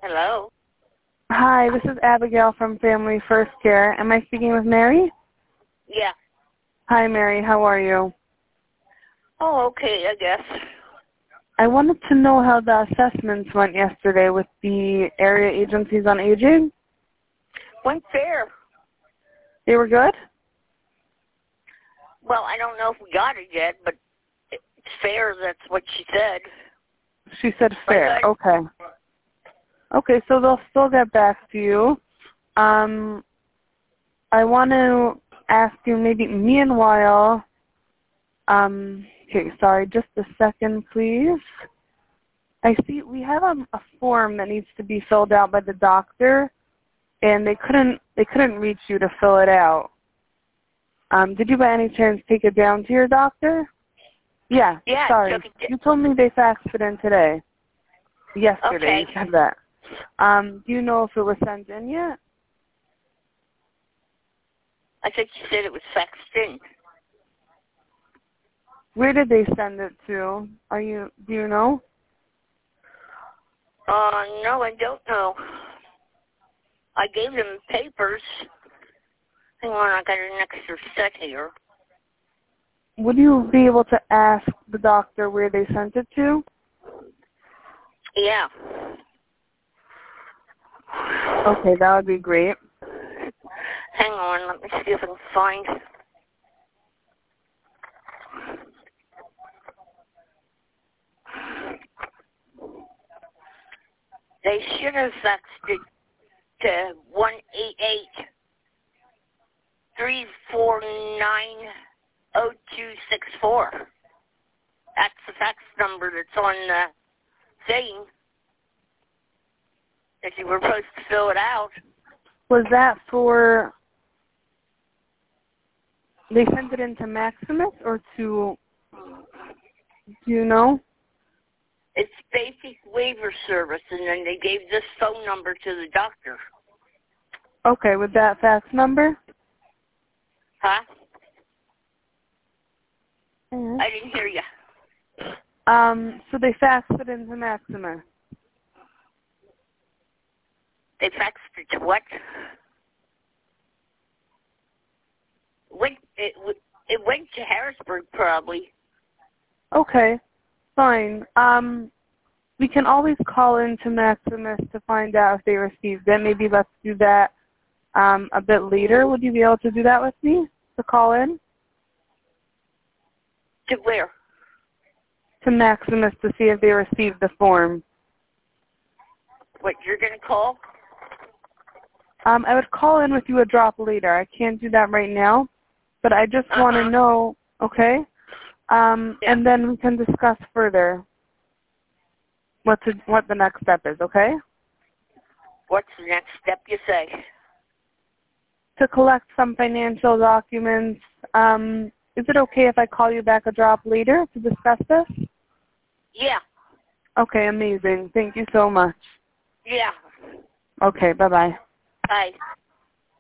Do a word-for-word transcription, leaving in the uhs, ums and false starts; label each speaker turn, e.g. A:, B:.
A: Hello?
B: Hi, this is Abigail from Family First Care. Am I speaking with Mary?
A: Yeah.
B: Hi, Mary. How are you?
A: Oh, okay, I guess.
B: I wanted to know how the assessments went yesterday with the area agencies on aging.
A: Went fair.
B: They were good?
A: Well, I don't know if we got it yet, but it's fair. That's what she said.
B: She said fair.
A: But,
B: okay. Okay, so they'll still get back to you. Um, I want to ask you maybe meanwhile, um, okay, sorry, just a second, please. I see we have a, a form that needs to be filled out by the doctor, and they couldn't they couldn't reach you to fill it out. Um, did you by any chance take it down to your doctor? Yeah,
A: yeah
B: sorry.
A: took it
B: You told me they faxed it in today. Yesterday,
A: okay.
B: you said that. Um, do you know if it was sent in yet?
A: I think she said it was faxed in.
B: Where did they send it to? Are you, do you know?
A: Uh, no, I don't know. I gave them papers. Hang on, I got an extra set here.
B: Would you be able to ask the doctor where they sent it to?
A: Yeah.
B: Okay, that would be great.
A: Hang on, let me see if I can find. They should have faxed it to one eight eight, three four nine, zero two six four. That's the fax number that's on the thing that you were supposed to fill it out.
B: Was that for, they sent it into Maximus or to, do you know?
A: It's basic waiver service, and then they gave this phone number to the doctor.
B: Okay, with that fax number?
A: Huh?
B: Mm-hmm.
A: I didn't hear you.
B: Um, so they faxed it into Maximus.
A: They faxed it to what? Went, it, it went to Harrisburg, probably.
B: Okay, fine. Um, we can always call into Maximus to find out if they received it. Maybe let's do that um, a bit later. Would you be able to do that with me, to call in?
A: To where?
B: To Maximus to see if they received the form.
A: What, you're going to call?
B: Um, I would call in with you a drop later. I can't do that right now, but I just
A: Uh-huh.
B: want to know, okay? Um,
A: Yeah.
B: and then we can discuss further what to, what the next step is, okay?
A: What's the next step, you say?
B: To collect some financial documents. Um, is it okay if I call you back a drop later to discuss this?
A: Yeah.
B: Okay, amazing. Thank you so much.
A: Yeah.
B: Okay, bye-bye.
A: Bye.